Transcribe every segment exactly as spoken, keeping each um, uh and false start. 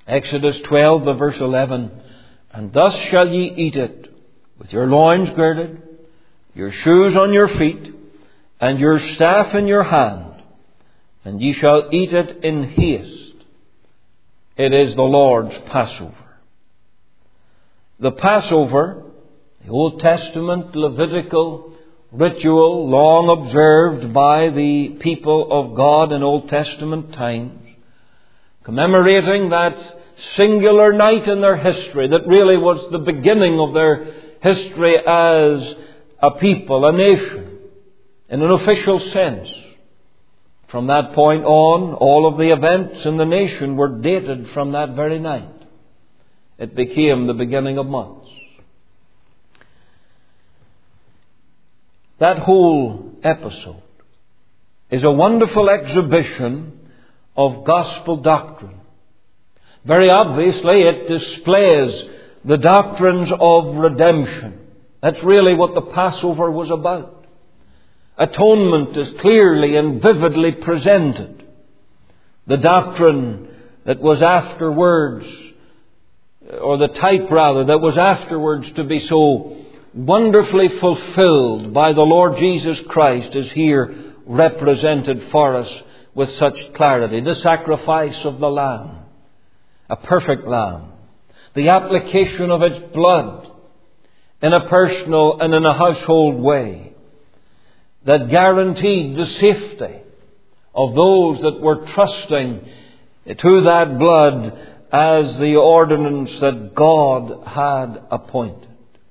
Exodus twelve, the verse eleven. And thus shall ye eat it, with your loins girded, your shoes on your feet, and your staff in your hand, and ye shall eat it in haste. It is the Lord's Passover. The Passover, the Old Testament Levitical ritual long observed by the people of God in Old Testament times, commemorating that singular night in their history that really was the beginning of their history as a people, a nation, in an official sense. From that point on, all of the events in the nation were dated from that very night. It became the beginning of months. That whole episode is a wonderful exhibition of gospel doctrine. Very obviously, it displays the doctrines of redemption. That's really what the Passover was about. Atonement is clearly and vividly presented. The doctrine that was afterwards, or the type rather, that was afterwards to be so wonderfully fulfilled by the Lord Jesus Christ, is here represented for us with such clarity. The sacrifice of the Lamb, a perfect Lamb. The application of its blood in a personal and in a household way that guaranteed the safety of those that were trusting to that blood as the ordinance that God had appointed.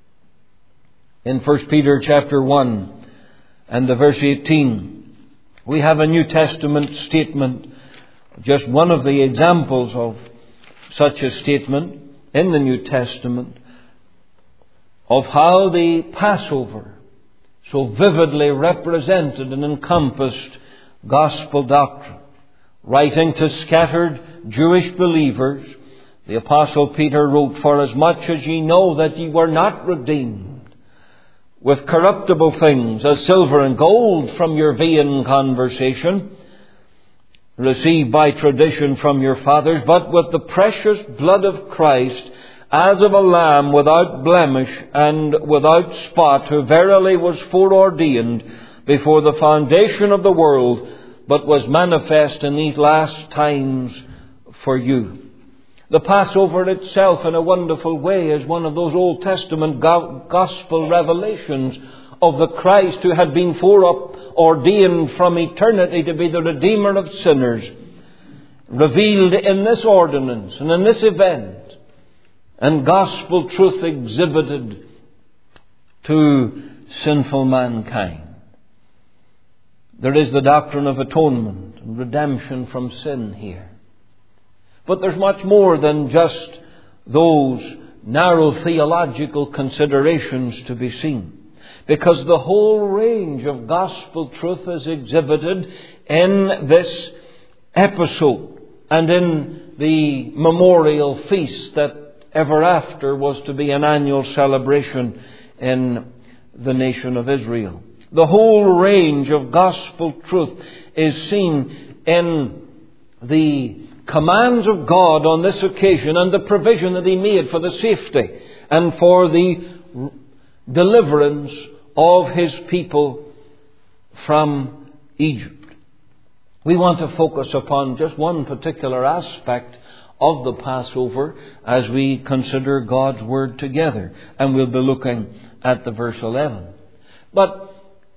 In First Peter chapter one and the verse eighteen, we have a New Testament statement, just one of the examples of such a statement in the New Testament, of how the Passover so vividly represented and encompassed gospel doctrine. Writing to scattered Jewish believers, the Apostle Peter wrote, "For as much as ye know that ye were not redeemed with corruptible things, as silver and gold from your vain conversation, received by tradition from your fathers, but with the precious blood of Christ, as of a lamb without blemish and without spot, who verily was foreordained before the foundation of the world, but was manifest in these last times for you." The Passover itself, in a wonderful way, is one of those Old Testament gospel revelations of the Christ who had been foreordained from eternity to be the Redeemer of sinners, revealed in this ordinance and in this event, and gospel truth exhibited to sinful mankind. There is the doctrine of atonement and redemption from sin here. But there's much more than just those narrow theological considerations to be seen, because the whole range of gospel truth is exhibited in this episode and in the memorial feast that ever after was to be an annual celebration in the nation of Israel. The whole range of gospel truth is seen in the commands of God on this occasion and the provision that He made for the safety and for the deliverance of His people from Egypt. We want to focus upon just one particular aspect of the Passover as we consider God's Word together, and we'll be looking at the verse eleven. But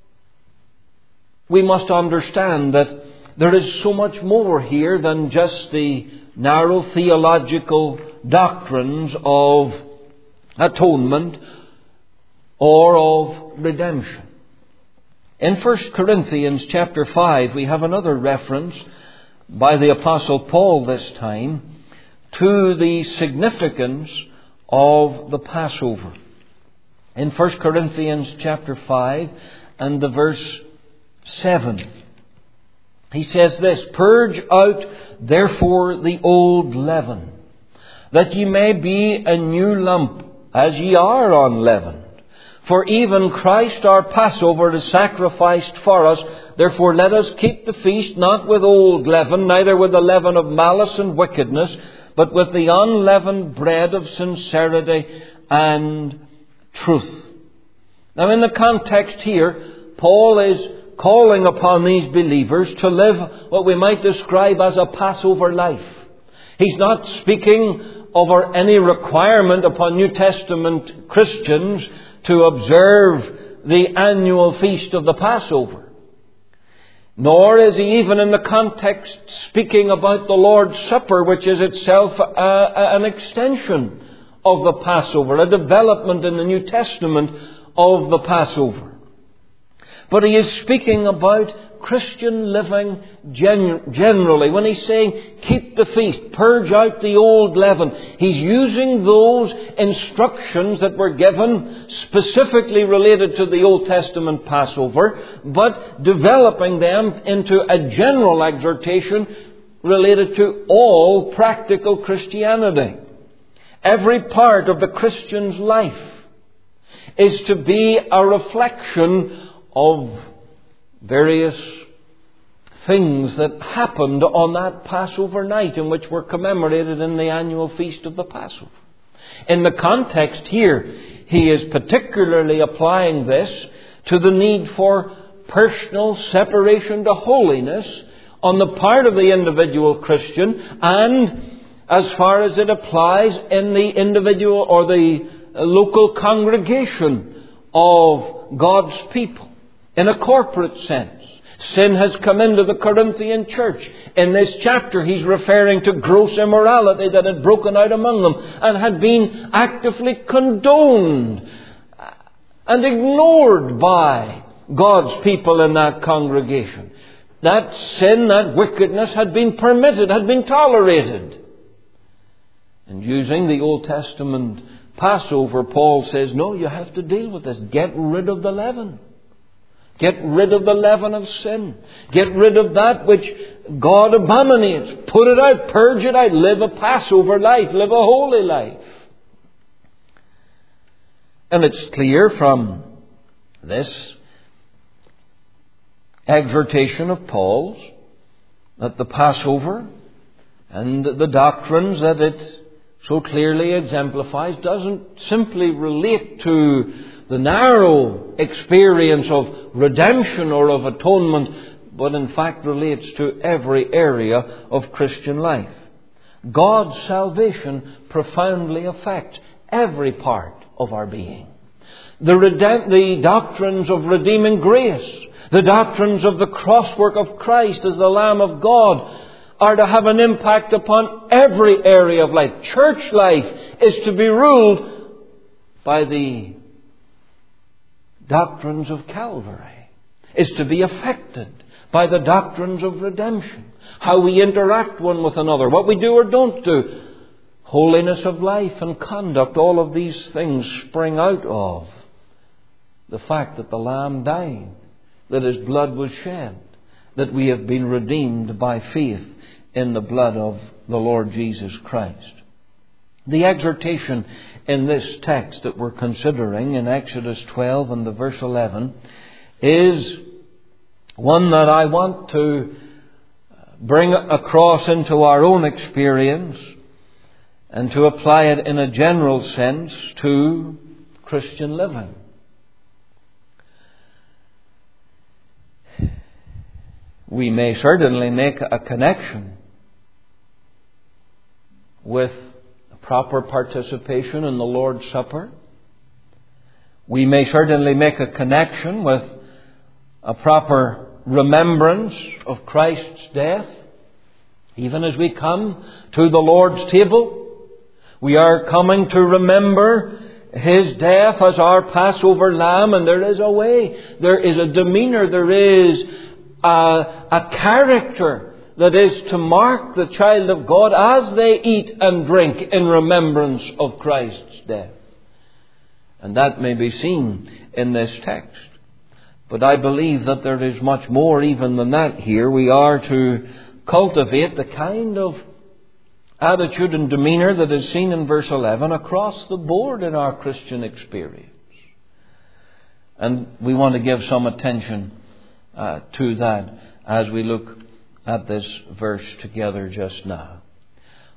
we must understand that there is so much more here than just the narrow theological doctrines of atonement or of redemption. In First Corinthians chapter five, we have another reference by the Apostle Paul this time to the significance of the Passover. In First Corinthians chapter five and the verse seven, he says this: "Purge out therefore the old leaven, that ye may be a new lump, as ye are unleavened. For even Christ our Passover is sacrificed for us. Therefore let us keep the feast not with old leaven, neither with the leaven of malice and wickedness, but with the unleavened bread of sincerity and truth. Now, in the context here, Paul is calling upon these believers to live what we might describe as a Passover life. He's not speaking of any requirement upon New Testament Christians to observe the annual feast of the Passover. Nor is he even in the context speaking about the Lord's Supper, which is itself a, a, an extension of the Passover, a development in the New Testament of the Passover. But he is speaking about Christian living gen- generally. When he's saying, keep the feast, purge out the old leaven, he's using those instructions that were given specifically related to the Old Testament Passover, but developing them into a general exhortation related to all practical Christianity. Every part of the Christian's life is to be a reflection of various things that happened on that Passover night, in which were commemorated in the annual feast of the Passover. In the context here, he is particularly applying this to the need for personal separation to holiness on the part of the individual Christian, and as far as it applies in the individual or the local congregation of God's people. In a corporate sense, sin has come into the Corinthian church. In this chapter, he's referring to gross immorality that had broken out among them and had been actively condoned and ignored by God's people in that congregation. That sin, that wickedness had been permitted, had been tolerated. And using the Old Testament Passover, Paul says, no, you have to deal with this. Get rid of the leaven. Get rid of the leaven of sin. Get rid of that which God abominates. Put it out, purge it out. Live a Passover life. Live a holy life. And it's clear from this exhortation of Paul's that the Passover and the doctrines that it so clearly exemplifies doesn't simply relate to the narrow experience of redemption or of atonement, but in fact relates to every area of Christian life. God's salvation profoundly affects every part of our being. The, redemp- the doctrines of redeeming grace, the doctrines of the crosswork of Christ as the Lamb of God, are to have an impact upon every area of life. Church life is to be ruled by the doctrines of Calvary, is to be affected by the doctrines of redemption. How we interact one with another, what we do or don't do, holiness of life and conduct, all of these things spring out of the fact that the Lamb died, that His blood was shed, that we have been redeemed by faith in the blood of the Lord Jesus Christ. The exhortation in this text that we're considering in Exodus twelve and the verse eleven is one that I want to bring across into our own experience and to apply it in a general sense to Christian living. We may certainly make a connection with proper participation in the Lord's Supper. We may certainly make a connection with a proper remembrance of Christ's death. Even as we come to the Lord's table, we are coming to remember His death as our Passover lamb, and there is a way, there is a demeanor, there is a, a character that is to mark the child of God as they eat and drink in remembrance of Christ's death. And that may be seen in this text. But I believe that there is much more even than that here. We are to cultivate the kind of attitude and demeanor that is seen in verse eleven across the board in our Christian experience. And we want to give some attention uh, to that as we look at this verse together just now.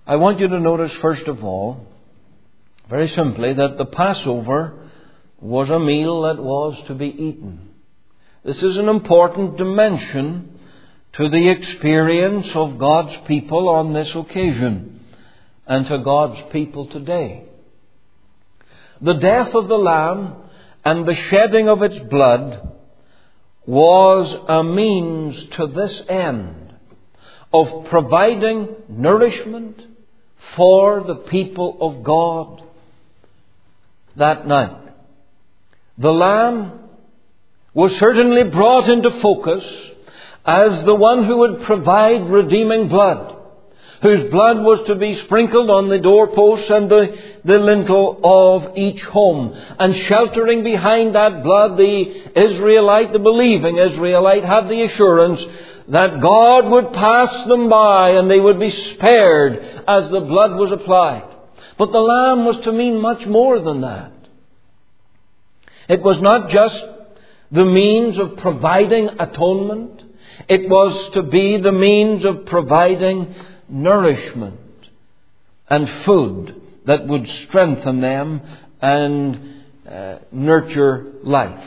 I want you to notice, first of all, very simply, that the Passover was a meal that was to be eaten. This is an important dimension to the experience of God's people on this occasion and to God's people today. The death of the Lamb and the shedding of its blood was a means to this end of providing nourishment for the people of God that night. The Lamb was certainly brought into focus as the one who would provide redeeming blood, whose blood was to be sprinkled on the doorposts and the, the lintel of each home. And sheltering behind that blood, the Israelite, the believing Israelite, had the assurance that God would pass them by and they would be spared as the blood was applied. But the Lamb was to mean much more than that. It was not just the means of providing atonement. It was to be the means of providing nourishment and food that would strengthen them and uh, nurture life.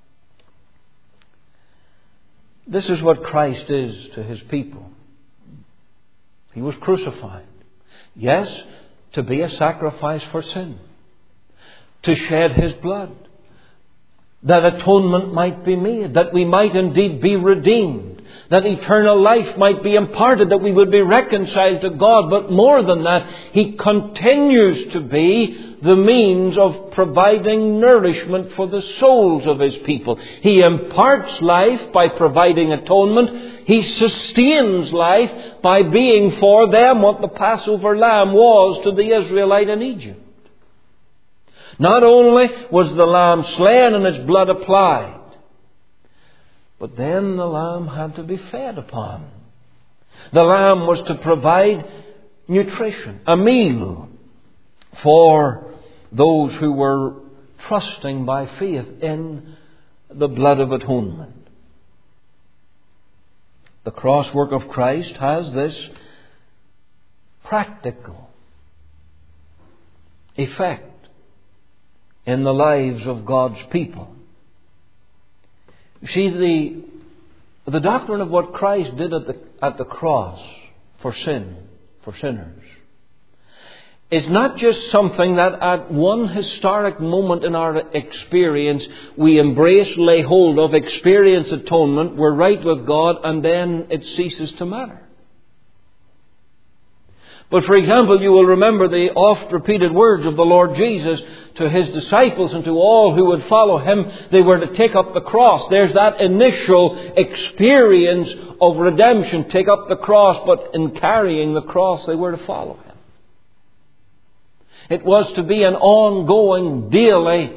This is what Christ is to His people. He was crucified. Yes, to be a sacrifice for sin. To shed His blood. That atonement might be made. That we might indeed be redeemed. That eternal life might be imparted. That we would be reconciled to God. But more than that, He continues to be the means of providing nourishment for the souls of His people. He imparts life by providing atonement. He sustains life by being for them what the Passover lamb was to the Israelite in Egypt. Not only was the lamb slain and its blood applied, but then the lamb had to be fed upon. The lamb was to provide nutrition, a meal for those who were trusting by faith in the blood of atonement. The cross work of Christ has this practical effect in the lives of God's people. You see, the, the doctrine of what Christ did at the, at the cross for sin, for sinners, is not just something that at one historic moment in our experience we embrace, lay hold of, experience atonement, we're right with God, and then it ceases to matter. But for example, you will remember the oft-repeated words of the Lord Jesus to His disciples and to all who would follow Him. They were to take up the cross. There's that initial experience of redemption, take up the cross, but in carrying the cross they were to follow Him. It was to be an ongoing, daily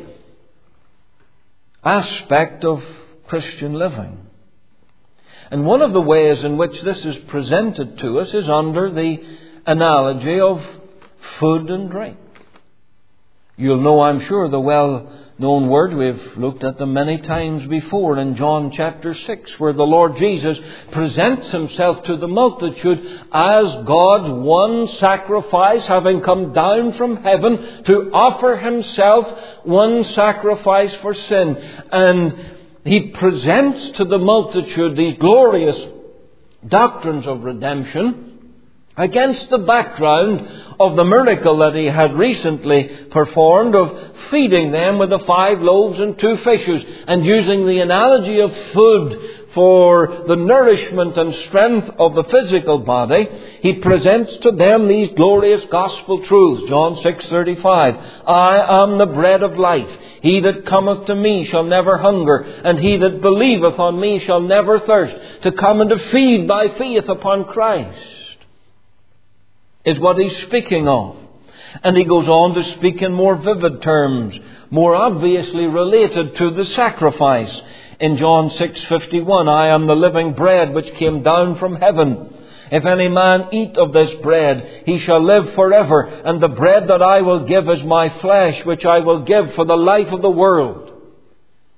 aspect of Christian living. And one of the ways in which this is presented to us is under the analogy of food and drink. You'll know, I'm sure, the well-known word. We've looked at them many times before in John chapter six, where the Lord Jesus presents Himself to the multitude as God's one sacrifice, having come down from heaven to offer Himself one sacrifice for sin. And He presents to the multitude these glorious doctrines of redemption against the background of the miracle that He had recently performed of feeding them with the five loaves and two fishes, and using the analogy of food for the nourishment and strength of the physical body. He presents to them these glorious gospel truths. John six thirty-five, I am the bread of life. He that cometh to me shall never hunger, and he that believeth on me shall never thirst. To come and to feed by faith upon Christ is what He's speaking of. And He goes on to speak in more vivid terms, more obviously related to the sacrifice. In John six fifty-one, I am the living bread which came down from heaven. If any man eat of this bread, he shall live forever. And the bread that I will give is my flesh, which I will give for the life of the world.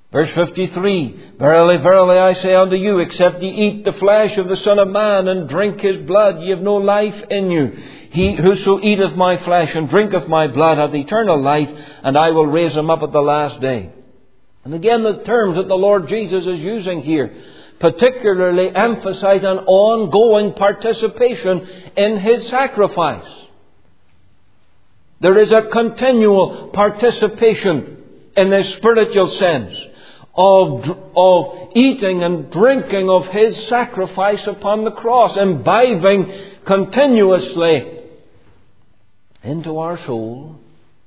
Verse fifty-three, Verily, verily, I say unto you, except ye eat the flesh of the Son of Man and drink His blood, ye have no life in you. He whoso eateth my flesh and drinketh my blood hath eternal life, and I will raise him up at the last day. And again, the terms that the Lord Jesus is using here particularly emphasize an ongoing participation in His sacrifice. There is a continual participation in this spiritual sense of, of eating and drinking of His sacrifice upon the cross, imbibing continuously into our soul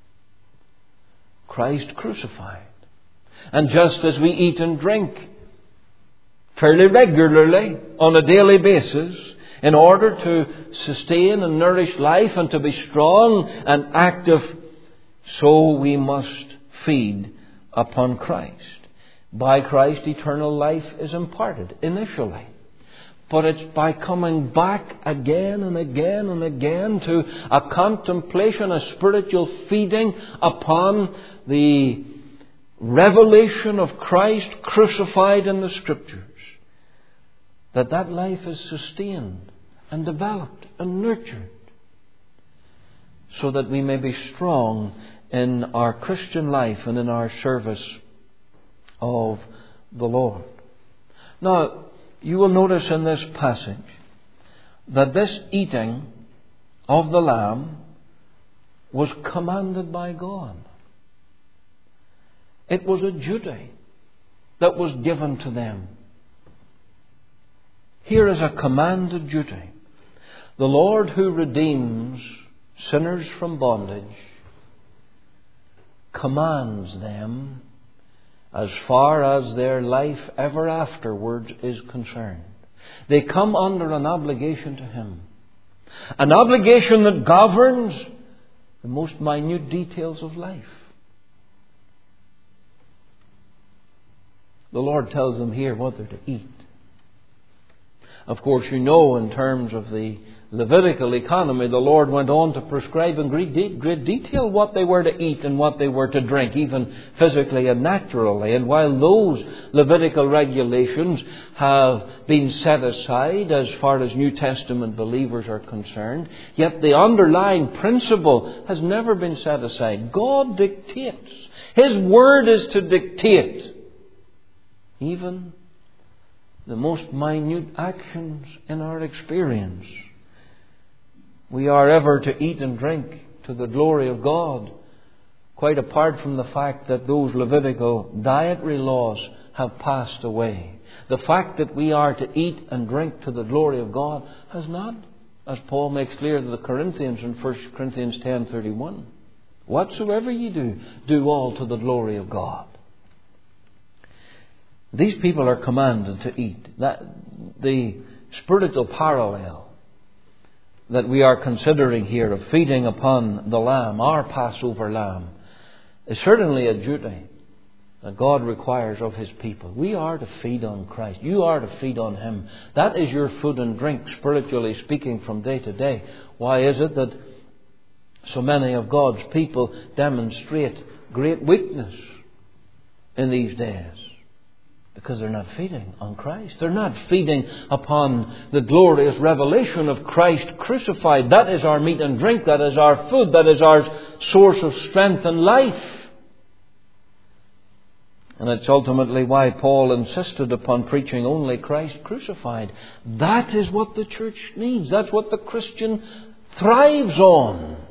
Christ crucified. And just as we eat and drink fairly regularly on a daily basis in order to sustain and nourish life and to be strong and active, so we must feed upon Christ. By Christ, eternal life is imparted initially. But it's by coming back again and again and again to a contemplation, a spiritual feeding upon the revelation of Christ crucified in the Scriptures, that that life is sustained and developed and nurtured, so that we may be strong in our Christian life and in our service of the Lord. Now, you will notice in this passage that this eating of the lamb was commanded by God. It was a duty that was given to them. Here is a commanded duty. The Lord who redeems sinners from bondage commands them as far as their life ever afterwards is concerned. They come under an obligation to Him. An obligation that governs the most minute details of life. The Lord tells them here what they're to eat. Of course, you know, in terms of the Levitical economy, the Lord went on to prescribe in great, de- great detail what they were to eat and what they were to drink, even physically and naturally. And while those Levitical regulations have been set aside as far as New Testament believers are concerned, yet the underlying principle has never been set aside. God dictates. His Word is to dictate even the most minute actions in our experience. We are ever to eat and drink to the glory of God, quite apart from the fact that those Levitical dietary laws have passed away. The fact that we are to eat and drink to the glory of God has not, as Paul makes clear to the Corinthians in First Corinthians ten thirty-one. Whatsoever ye do, do all to the glory of God. These people are commanded to eat. That, the spiritual parallel that we are considering here of feeding upon the Lamb, our Passover Lamb, is certainly a duty that God requires of His people. We are to feed on Christ. You are to feed on Him. That is your food and drink, spiritually speaking, from day to day. Why is it that so many of God's people demonstrate great weakness in these days? Because they're not feeding on Christ. They're not feeding upon the glorious revelation of Christ crucified. That is our meat and drink. That is our food. That is our source of strength and life. And it's ultimately why Paul insisted upon preaching only Christ crucified. That is what the church needs. That's what the Christian thrives on.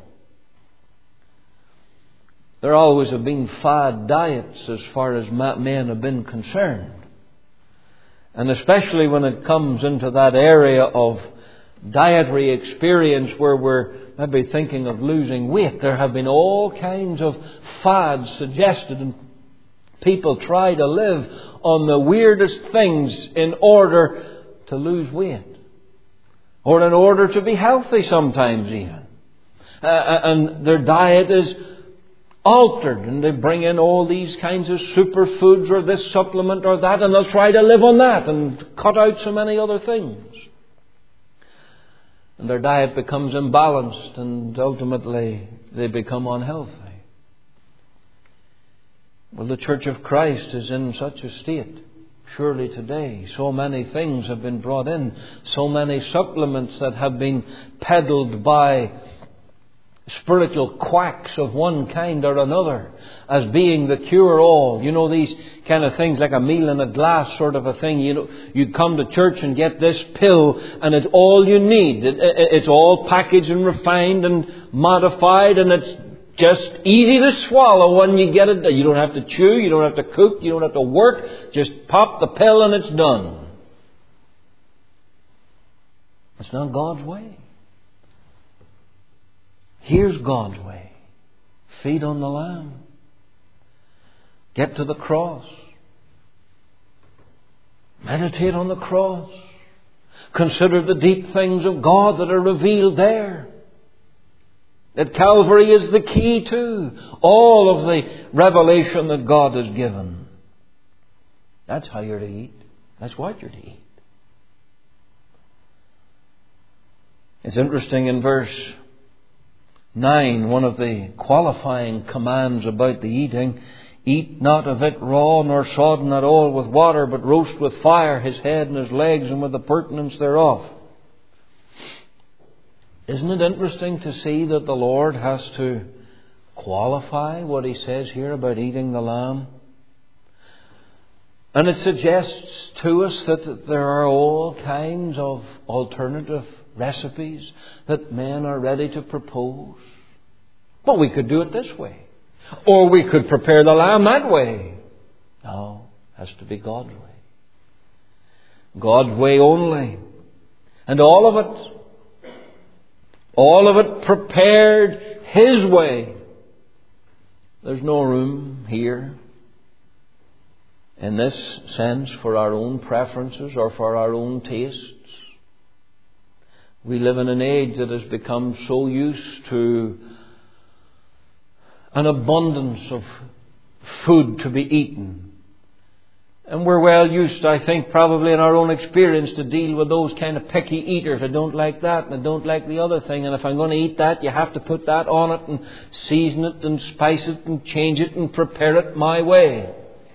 There always have been fad diets as far as men have been concerned. And especially when it comes into that area of dietary experience where we're maybe thinking of losing weight, there have been all kinds of fads suggested, and people try to live on the weirdest things in order to lose weight, or in order to be healthy sometimes even. Uh, and their diet is altered, and they bring in all these kinds of superfoods or this supplement or that, and they'll try to live on that and cut out so many other things. And their diet becomes imbalanced, and ultimately they become unhealthy. Well, the Church of Christ is in such a state. Surely today, so many things have been brought in, so many supplements that have been peddled by spiritual quacks of one kind or another as being the cure-all. You know, these kind of things like a meal in a glass sort of a thing. You know, you come to church and get this pill and it's all you need. It, it, it's all packaged and refined and modified, and it's just easy to swallow when you get it. You don't have to chew, you don't have to cook, you don't have to work. Just pop the pill and it's done. It's not God's way. Here's God's way. Feed on the Lamb. Get to the cross. Meditate on the cross. Consider the deep things of God that are revealed there. That Calvary is the key to all of the revelation that God has given. That's how you're to eat. That's what you're to eat. It's interesting in verse nine, one of the qualifying commands about the eating: eat not of it raw, nor sodden at all with water, but roast with fire his head and his legs, and with the purtenance thereof. Isn't it interesting to see that the Lord has to qualify what He says here about eating the lamb? And it suggests to us that there are all kinds of alternative recipes that men are ready to propose. But we could do it this way. Or we could prepare the lamb that way. No, it has to be God's way. God's way only. And all of it, all of it prepared His way. There's no room here in this sense for our own preferences or for our own tastes. We live in an age that has become so used to an abundance of food to be eaten. And we're well used, I think, probably in our own experience, to deal with those kind of picky eaters. I don't like that and I don't like the other thing. And if I'm going to eat that, you have to put that on it and season it and spice it and change it and prepare it my way.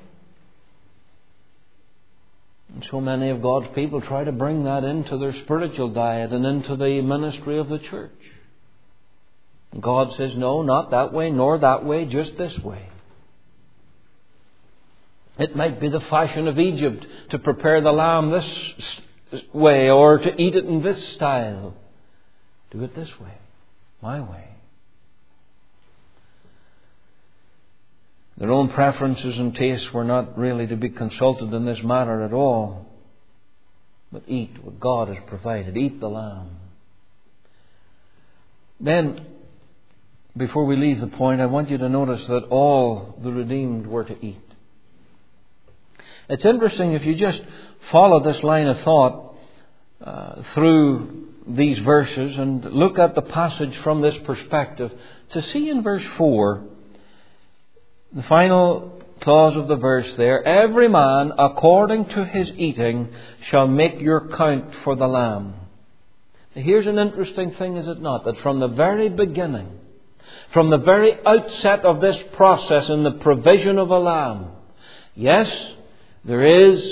And so many of God's people try to bring that into their spiritual diet and into the ministry of the church. And God says, no, not that way, nor that way, just this way. It might be the fashion of Egypt to prepare the lamb this way or to eat it in this style. Do it this way, my way. Their own preferences and tastes were not really to be consulted in this matter at all. But eat what God has provided. Eat the lamb. Then, before we leave the point, I want you to notice that all the redeemed were to eat. It's interesting if you just follow this line of thought uh, through these verses and look at the passage from this perspective, to see in verse four, the final clause of the verse there: every man according to his eating shall make your count for the lamb. Here's an interesting thing, is it not? That from the very beginning, from the very outset of this process in the provision of a lamb, yes, there is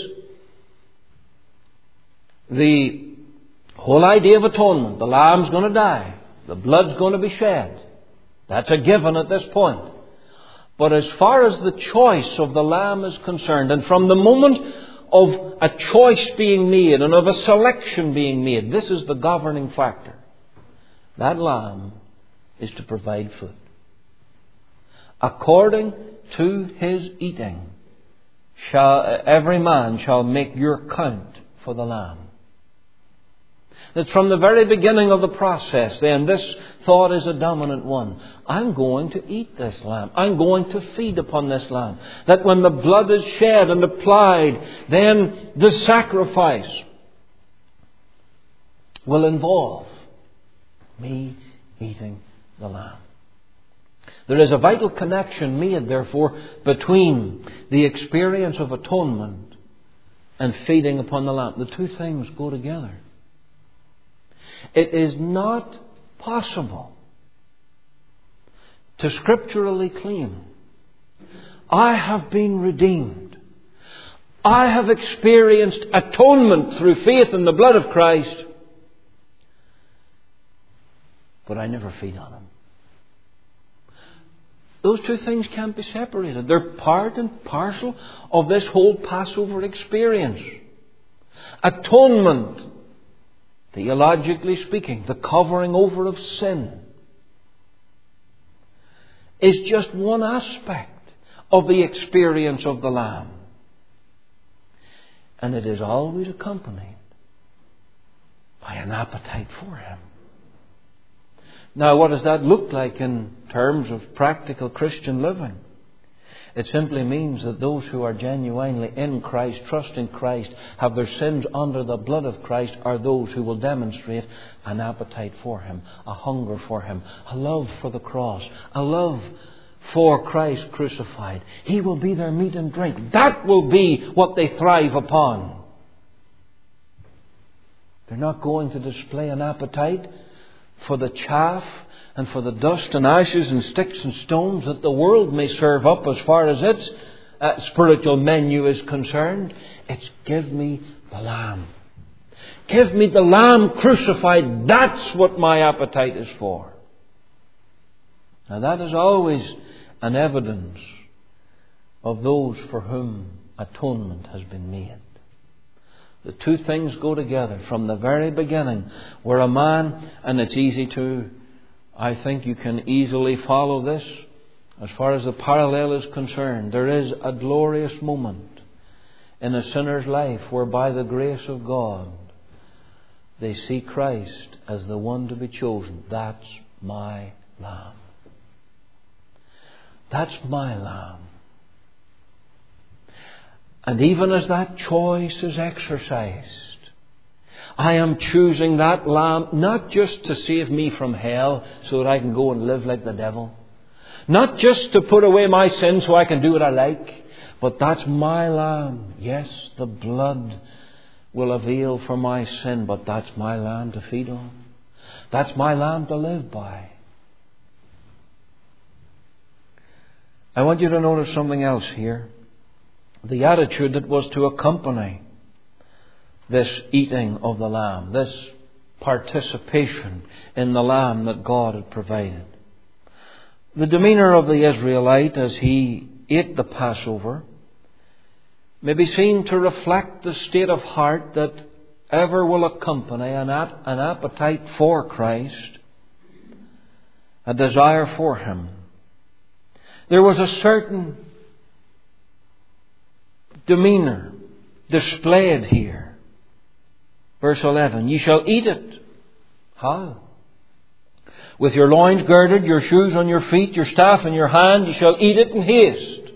the whole idea of atonement. The lamb's going to die. The blood's going to be shed. That's a given at this point. But as far as the choice of the lamb is concerned, and from the moment of a choice being made and of a selection being made, this is the governing factor. That lamb is to provide food. According to his eating, shall every man shall make your count for the lamb. That from the very beginning of the process, then, this thought is a dominant one. I'm going to eat this lamb. I'm going to feed upon this lamb. That when the blood is shed and applied, then the sacrifice will involve me eating the lamb. There is a vital connection made, therefore, between the experience of atonement and feeding upon the lamb. The two things go together. It is not possible to scripturally claim I have been redeemed. I have experienced atonement through faith in the blood of Christ. But I never feed on Him. Those two things can't be separated. They're part and parcel of this whole Passover experience. Atonement, theologically speaking, the covering over of sin, is just one aspect of the experience of the Lamb. And it is always accompanied by an appetite for Him. Now, what does that look like in terms of practical Christian living? It simply means that those who are genuinely in Christ, trusting Christ, have their sins under the blood of Christ, are those who will demonstrate an appetite for Him, a hunger for Him, a love for the cross, a love for Christ crucified. He will be their meat and drink. That will be what they thrive upon. They're not going to display an appetite for the chaff and for the dust and ashes and sticks and stones that the world may serve up as far as its uh, spiritual menu is concerned. It's give me the Lamb. Give me the Lamb crucified. That's what my appetite is for. Now that is always an evidence of those for whom atonement has been made. The two things go together from the very beginning, where a man, and it's easy to, I think you can easily follow this, as far as the parallel is concerned. There is a glorious moment in a sinner's life where by the grace of God they see Christ as the one to be chosen. That's my Lamb. That's my Lamb. And even as that choice is exercised, I am choosing that Lamb not just to save me from hell so that I can go and live like the devil. Not just to put away my sin so I can do what I like. But that's my Lamb. Yes, the blood will avail for my sin, but that's my Lamb to feed on. That's my Lamb to live by. I want you to notice something else here. The attitude that was to accompany this eating of the Lamb, this participation in the Lamb that God had provided. The demeanour of the Israelite as he ate the Passover may be seen to reflect the state of heart that ever will accompany an, an appetite for Christ, a desire for Him. There was a certain demeanour displayed here. Verse eleven, ye shall eat it. How? With your loins girded, your shoes on your feet, your staff in your hand, you shall eat it in haste.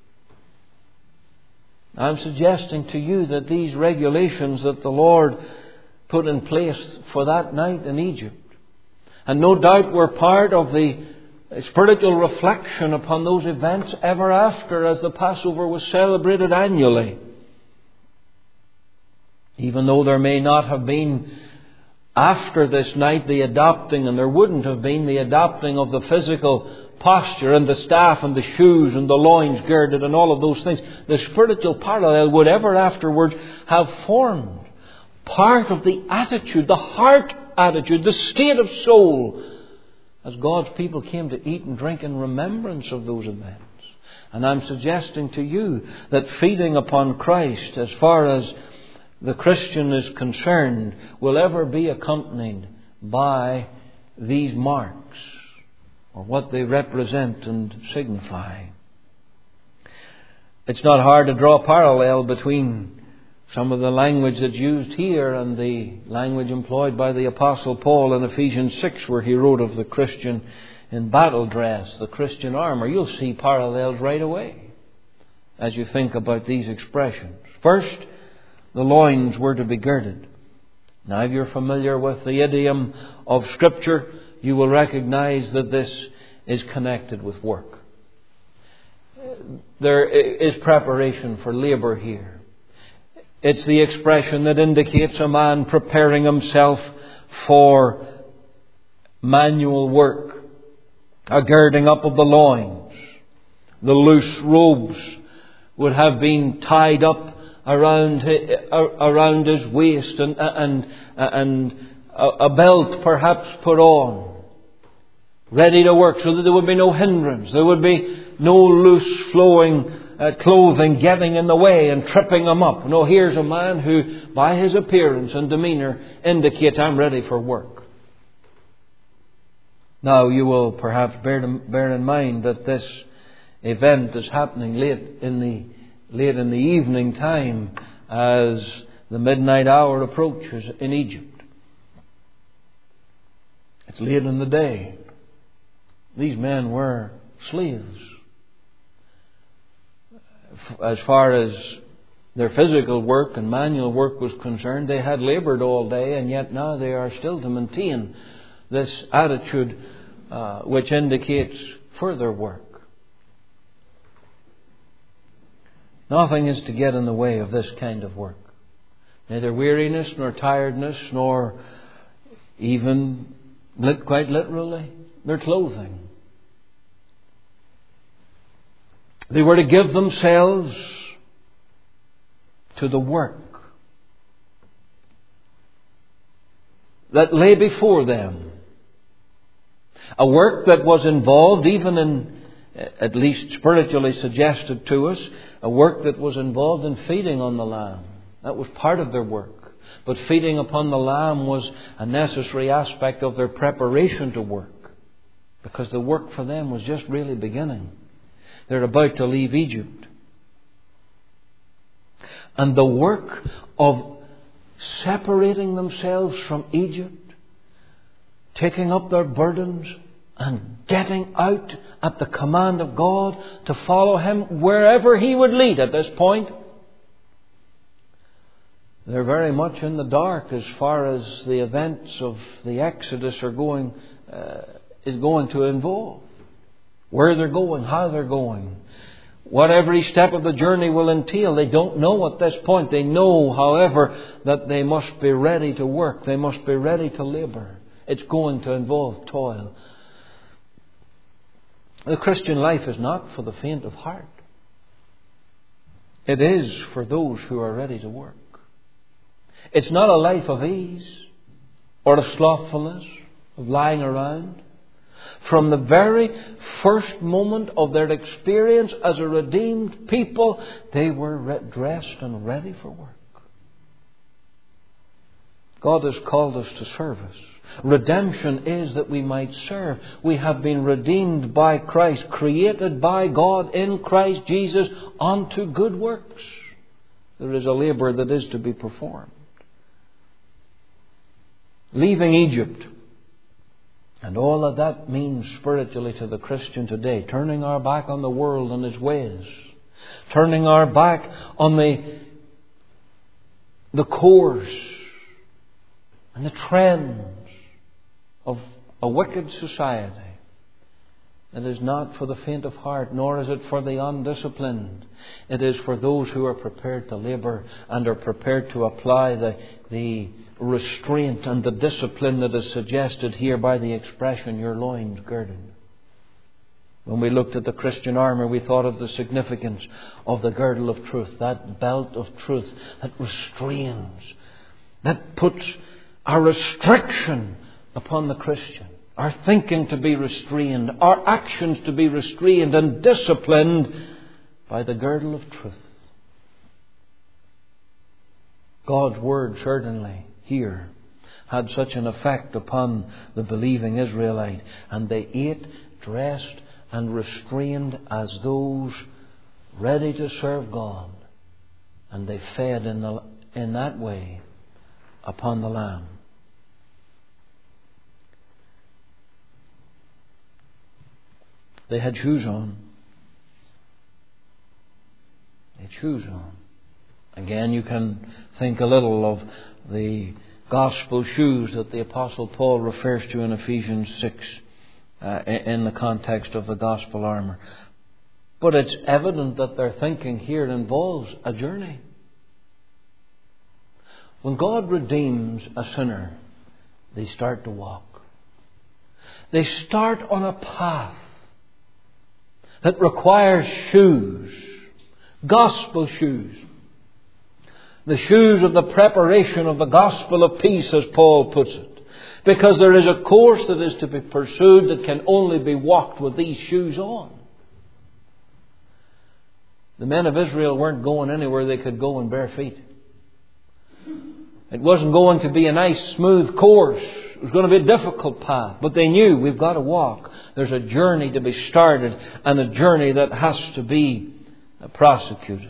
I'm suggesting to you that these regulations that the Lord put in place for that night in Egypt, and no doubt were part of the spiritual reflection upon those events ever after as the Passover was celebrated annually. Even though there may not have been after this night the adopting, and there wouldn't have been the adopting of the physical posture and the staff and the shoes and the loins girded and all of those things, the spiritual parallel would ever afterwards have formed part of the attitude, the heart attitude, the state of soul as God's people came to eat and drink in remembrance of those events. And I'm suggesting to you that feeding upon Christ, as far as the Christian is concerned, will ever be accompanied by these marks, or what they represent and signify. It's not hard to draw a parallel between some of the language that's used here and the language employed by the Apostle Paul in Ephesians six, where he wrote of the Christian in battle dress, the Christian armour. You'll see parallels right away as you think about these expressions. First, the loins were to be girded. Now, if you're familiar with the idiom of Scripture, you will recognize that this is connected with work. There is preparation for labour here. It's the expression that indicates a man preparing himself for manual work, a girding up of the loins, The loose robes would have been tied up around his, around his waist, and, and, and a belt perhaps put on, ready to work, so that there would be no hindrance. There would be no loose flowing uh, clothing getting in the way and tripping him up. No, here's a man who, by his appearance and demeanour, indicates, I'm ready for work. Now, you will perhaps bear, bear in mind that this event is happening late in the late in the evening time, as the midnight hour approaches in Egypt. It's late in the day. These men were slaves. As far as their physical work and manual work was concerned, they had laboured all day, and yet now they are still to maintain this attitude uh, which indicates further work. Nothing is to get in the way of this kind of work. Neither weariness, nor tiredness, nor even, quite literally, their clothing. They were to give themselves to the work that lay before them. A work that was involved, even in, at least spiritually suggested to us, a work that was involved in feeding on the lamb. That was part of their work. But feeding upon the lamb was a necessary aspect of their preparation to work, because the work for them was just really beginning. They're about to leave Egypt. And the work of separating themselves from Egypt, taking up their burdens, and getting out at the command of God to follow Him wherever He would lead at this point. They're very much in the dark as far as the events of the Exodus are going, uh, is going to involve. Where they're going, how they're going, what every step of the journey will entail. They don't know at this point. They know, however, that they must be ready to work. They must be ready to labour. It's going to involve toil. The Christian life is not for the faint of heart. It is for those who are ready to work. It's not a life of ease or of slothfulness, of lying around. From the very first moment of their experience as a redeemed people, they were dressed and ready for work. God has called us to service. Redemption is that we might serve. We have been redeemed by Christ, created by God in Christ Jesus unto good works. There is a labour that is to be performed. Leaving Egypt, and all that that means spiritually to the Christian today, turning our back on the world and its ways, turning our back on the, the course and the trends of a wicked society. It is not for the faint of heart, nor is it for the undisciplined. It is for those who are prepared to labour and are prepared to apply the, the restraint and the discipline that is suggested here by the expression, your loins girded. When we looked at the Christian armour, we thought of the significance of the girdle of truth, that belt of truth that restrains, that puts a restriction upon the Christian. Our thinking to be restrained, our actions to be restrained and disciplined by the girdle of truth. God's Word certainly here had such an effect upon the believing Israelite, and they ate, dressed and restrained as those ready to serve God, and they fed in, the, in that way upon the Lamb. They had shoes on. They had shoes on. Again, you can think a little of the gospel shoes that the Apostle Paul refers to in Ephesians six uh, in the context of the gospel armour. But it's evident that their thinking here involves a journey. When God redeems a sinner, they start to walk. They start on a path. that requires shoes, gospel shoes. The shoes of the preparation of the gospel of peace, as Paul puts it. Because there is a course that is to be pursued that can only be walked with these shoes on. The men of Israel weren't going anywhere they could go in bare feet. It wasn't going to be a nice smooth course. It was going to be a difficult path. But they knew we've got to walk. There's a journey to be started and a journey that has to be prosecuted.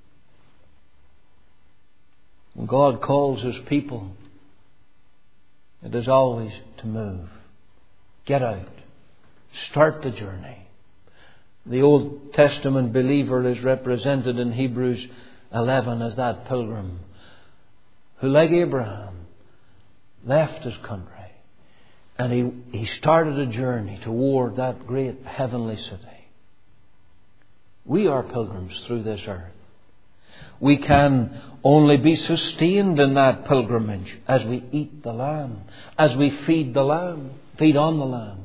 When God calls His people, it is always to move. Get out. Start the journey. The Old Testament believer is represented in Hebrews eleven as that pilgrim who, like Abraham, left his country and he, he started a journey toward that great heavenly city. We are pilgrims through this earth. We can only be sustained in that pilgrimage as we eat the lamb, as we feed the lamb, feed on the lamb.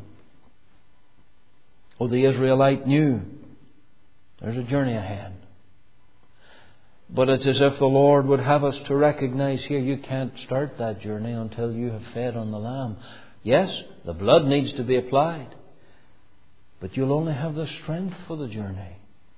Oh, the Israelite knew there's a journey ahead. But it's as if the Lord would have us to recognize here, you can't start that journey until you have fed on the lamb. Yes, the blood needs to be applied, but you'll only have the strength for the journey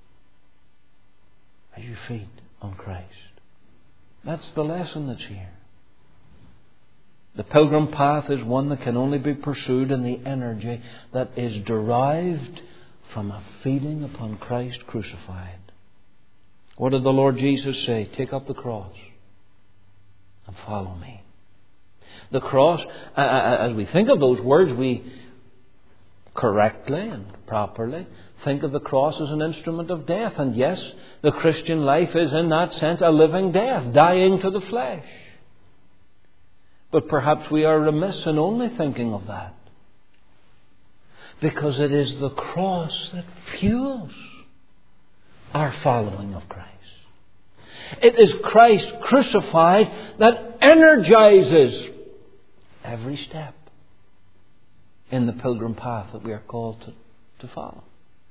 as you feed on Christ. That's the lesson that's here. The pilgrim path is one that can only be pursued in the energy that is derived from a feeding upon Christ crucified. What did the Lord Jesus say? Take up the cross and follow me. The cross, as we think of those words, we correctly and properly think of the cross as an instrument of death. And yes, the Christian life is in that sense a living death, dying to the flesh. But perhaps we are remiss in only thinking of that, because it is the cross that fuels our following of Christ. It is Christ crucified that energizes every step in the pilgrim path that we are called to, to follow.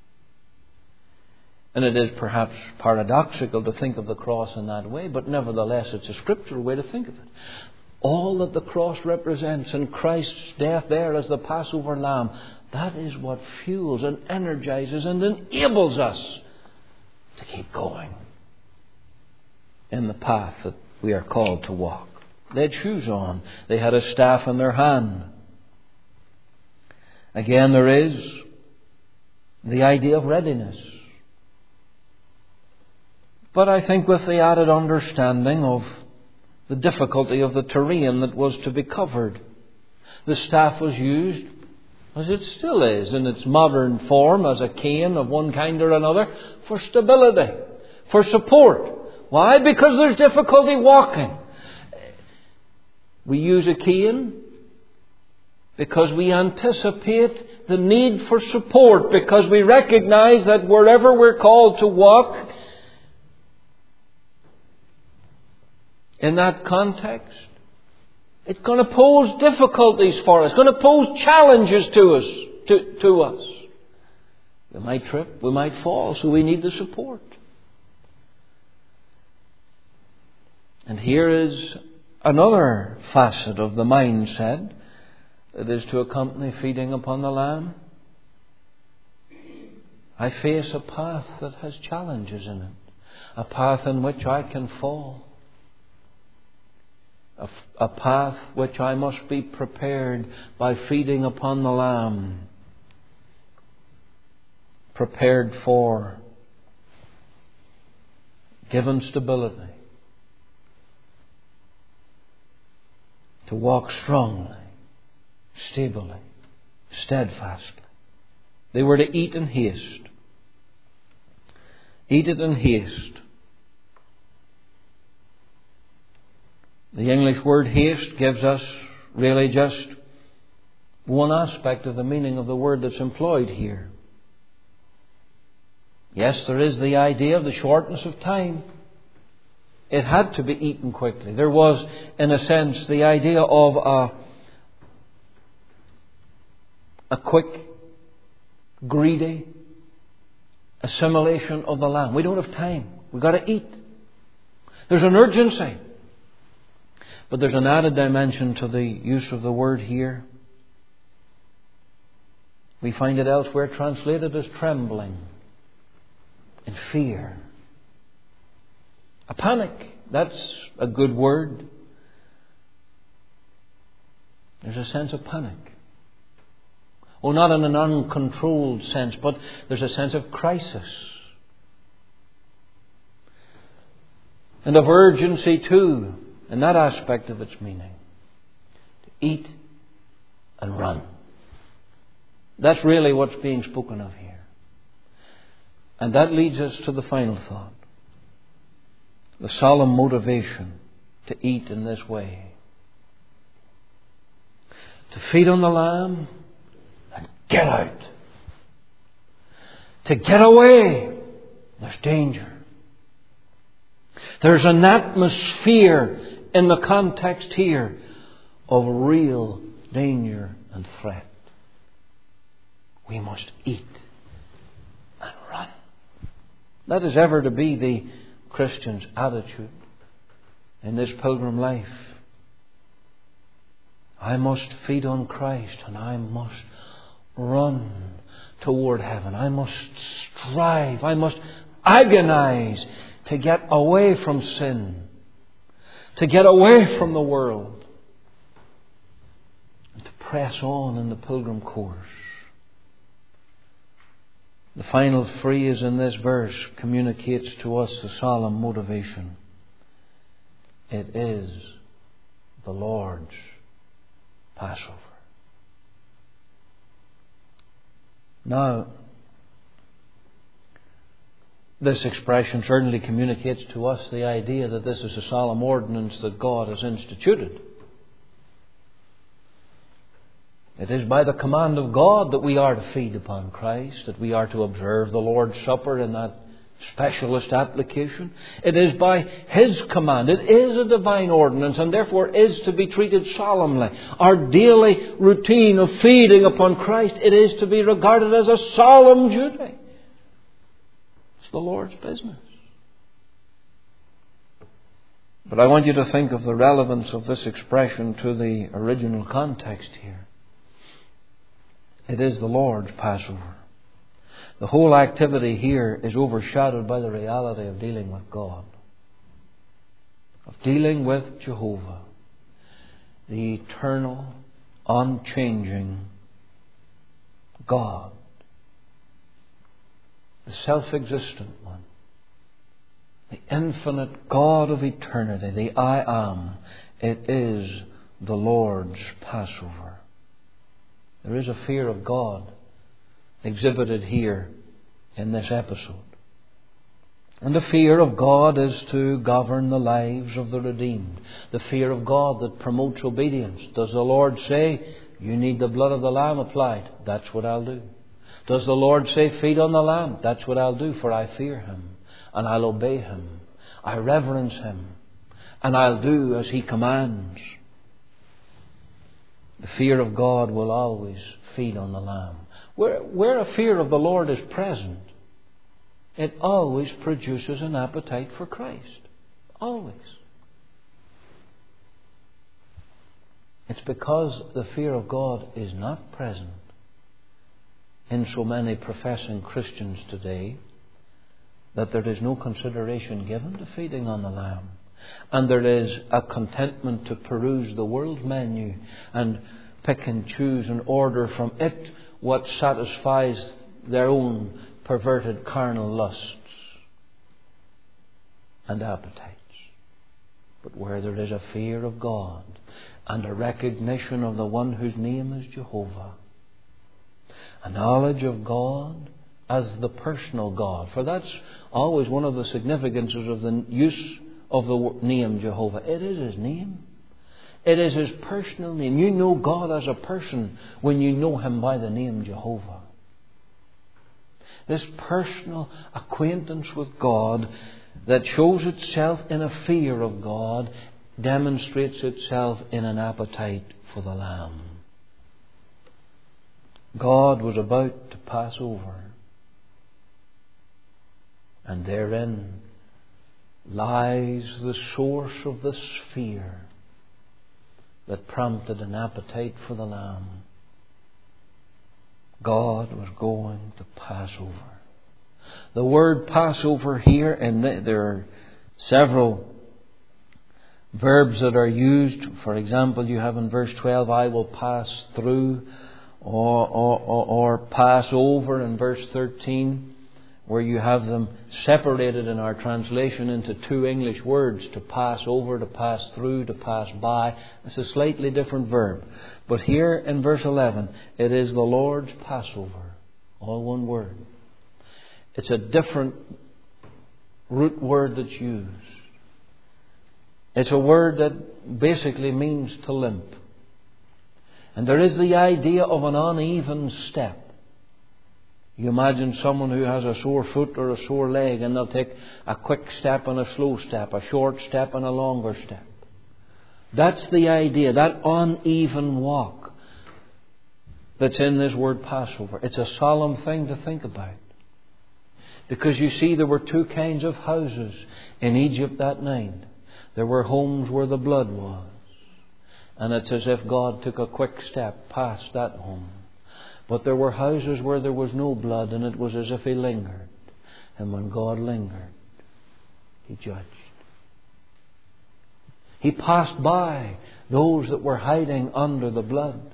And it is perhaps paradoxical to think of the cross in that way, but nevertheless it's a scriptural way to think of it. All that the cross represents and Christ's death there as the Passover lamb, that is what fuels and energizes and enables us to keep going in the path that we are called to walk. They had shoes on. They had a staff in their hand. Again, there is the idea of readiness. But I think with the added understanding of the difficulty of the terrain that was to be covered. The staff was used, as it still is in its modern form, as a cane of one kind or another, for stability, for support. Why? Because there's difficulty walking. We use a cane because we anticipate the need for support, because we recognize that wherever we're called to walk, in that context, it's going to pose difficulties for us. It's going to pose challenges to us. To, to us. We might trip, we might fall, so we need the support. And here is another facet of the mindset that is to accompany feeding upon the lamb. I face a path that has challenges in it, a path in which I can fall. A, a path which I must be prepared by feeding upon the lamb. Prepared for. Given stability. To walk strongly, stably, steadfastly. They were to eat in haste. Eat it in haste. The English word haste gives us really just one aspect of the meaning of the word that's employed here. Yes, there is the idea of the shortness of time. It had to be eaten quickly. There was, in a sense, the idea of a, a quick, greedy, assimilation of the lamb. We don't have time. We've got to eat. There's an urgency. But there's an added dimension to the use of the word here. We find it elsewhere translated as trembling and fear. A panic. That's a good word. There's a sense of panic. Oh, not in an uncontrolled sense, but there's a sense of crisis. And of urgency too, in that aspect of its meaning. To eat and run. That's really what's being spoken of here. And that leads us to the final thought. The solemn motivation to eat in this way. To feed on the lamb and get out. To get away. There's danger. There's an atmosphere in the context here of real danger and threat. We must eat and run. That is ever to be the Christian's attitude in this pilgrim life. I must feed on Christ and I must run toward heaven. I must strive. I must agonize to get away from sin. To get away from the world. And to press on in the pilgrim course. The final phrase in this verse communicates to us the solemn motivation. It is the Lord's Passover. Now, this expression certainly communicates to us the idea that this is a solemn ordinance that God has instituted. It is by the command of God that we are to feed upon Christ, that we are to observe the Lord's Supper in that specialist application. It is by His command. It is a divine ordinance and therefore is to be treated solemnly. Our daily routine of feeding upon Christ, it is to be regarded as a solemn duty. It's the Lord's business. But I want you to think of the relevance of this expression to the original context here. It is the Lord's Passover. The whole activity here is overshadowed by the reality of dealing with God. Of dealing with Jehovah. The eternal, unchanging God. The self-existent one. The infinite God of eternity. The I Am. It is the Lord's Passover. There is a fear of God exhibited here in this episode. And the fear of God is to govern the lives of the redeemed. The fear of God that promotes obedience. Does the Lord say, you need the blood of the Lamb applied? That's what I'll do. Does the Lord say, feed on the Lamb? That's what I'll do, for I fear Him. And I'll obey Him. I reverence Him. And I'll do as He commands. The fear of God will always feed on the Lamb. Where, where a fear of the Lord is present, it always produces an appetite for Christ. Always. It's because the fear of God is not present in so many professing Christians today that there is no consideration given to feeding on the Lamb. And there is a contentment to peruse the world's menu and pick and choose and order from it what satisfies their own perverted carnal lusts and appetites. But where there is a fear of God and a recognition of the one whose name is Jehovah, a knowledge of God as the personal God, for that's always one of the significances of the use of the name Jehovah. It is His name. It is His personal name. You know God as a person when you know Him by the name Jehovah. This personal acquaintance with God that shows itself in a fear of God demonstrates itself in an appetite for the Lamb. God was about to pass over. And therein lies the source of this fear that prompted an appetite for the lamb. God was going to pass over. The word Passover here, and there are several verbs that are used. For example, you have in verse twelve, I will pass through, or, or, or, or pass over in verse thirteen, where you have them separated in our translation into two English words, to pass over, to pass through, to pass by. It's a slightly different verb. But here in verse eleven, it is the Lord's Passover. All one word. It's a different root word that's used. It's a word that basically means to limp. And there is the idea of an uneven step. You imagine someone who has a sore foot or a sore leg, and they'll take a quick step and a slow step, a short step and a longer step. That's the idea, that uneven walk that's in this word Passover. It's a solemn thing to think about. Because you see, there were two kinds of houses in Egypt that night. There were homes where the blood was. And it's as if God took a quick step past that home. But there were houses where there was no blood, and it was as if He lingered. And when God lingered, He judged. He passed by those that were hiding under the blood.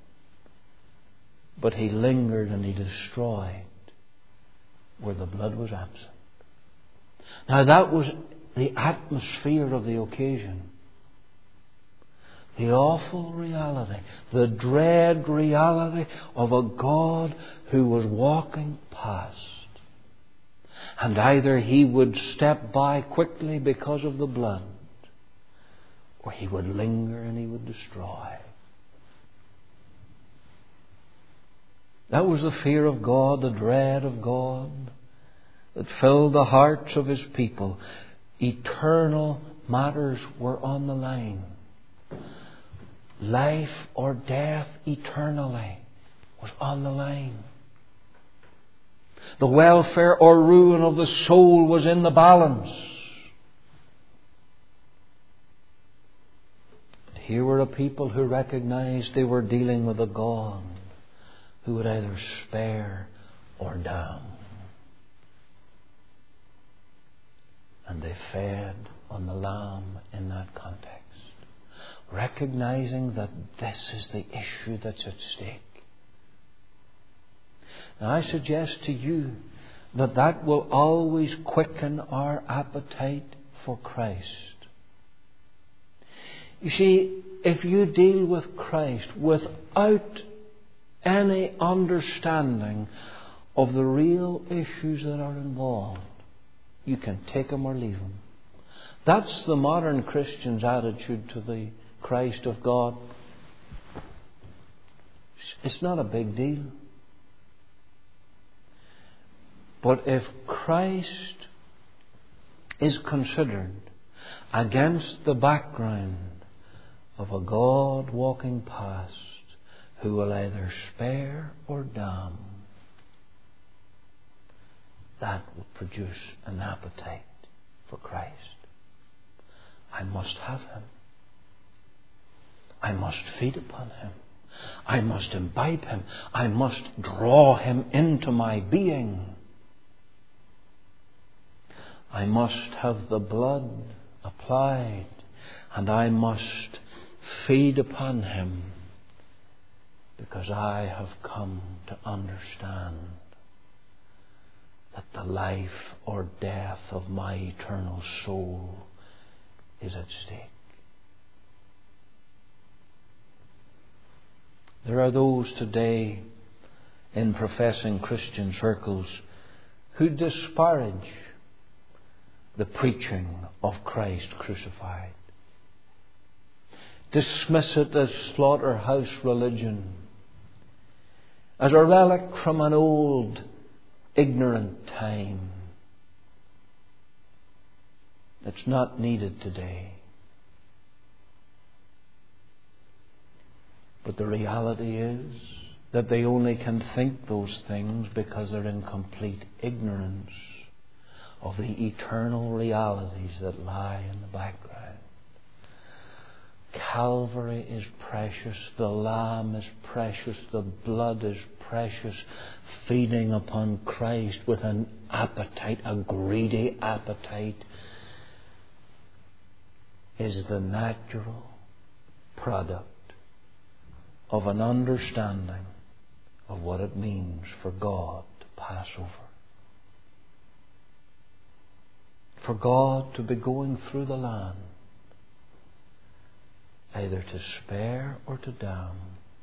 But He lingered and He destroyed where the blood was absent. Now that was the atmosphere of the occasion. The awful reality, the dread reality of a God who was walking past. And either He would step by quickly because of the blood, or He would linger and He would destroy. That was the fear of God, the dread of God that filled the hearts of His people. Eternal matters were on the line. Life or death eternally was on the line. The welfare or ruin of the soul was in the balance. Here were a people who recognized they were dealing with a God who would either spare or damn. And they fed on the lamb in that context, recognizing that this is the issue that's at stake. Now I suggest to you that that will always quicken our appetite for Christ. You see, if you deal with Christ without any understanding of the real issues that are involved, you can take Him or leave Him. That's the modern Christian's attitude to the Christ of God. It's not a big deal. But if Christ is considered against the background of a God walking past who will either spare or damn, that will produce an appetite for Christ. I must have Him. I must feed upon Him. I must imbibe Him. I must draw Him into my being. I must have the blood applied, and I must feed upon Him, because I have come to understand that the life or death of my eternal soul is at stake. There are those today in professing Christian circles who disparage the preaching of Christ crucified, dismiss it as slaughterhouse religion, as a relic from an old ignorant time. It's not needed today. But the reality is that they only can think those things because they're in complete ignorance of the eternal realities that lie in the background. Calvary is precious, the Lamb is precious, the blood is precious. Feeding upon Christ with an appetite, a greedy appetite, is the natural product of an understanding of what it means for God to pass over. For God to be going through the land, either to spare or to damn.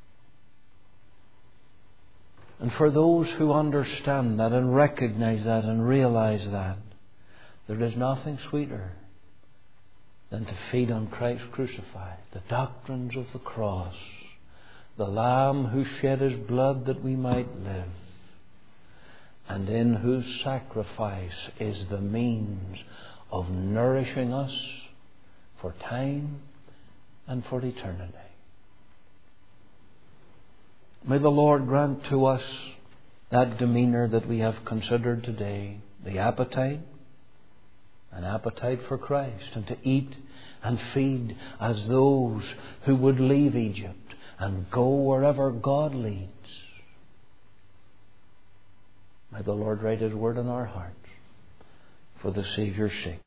And for those who understand that and recognize that and realize that, there is nothing sweeter than to feed on Christ crucified, the doctrines of the cross, the Lamb who shed His blood that we might live, and in whose sacrifice is the means of nourishing us for time and for eternity. May the Lord grant to us that demeanour that we have considered today, the appetite, an appetite for Christ, and to eat and feed as those who would leave Egypt and go wherever God leads. May the Lord write His word in our hearts for the Saviour's sake.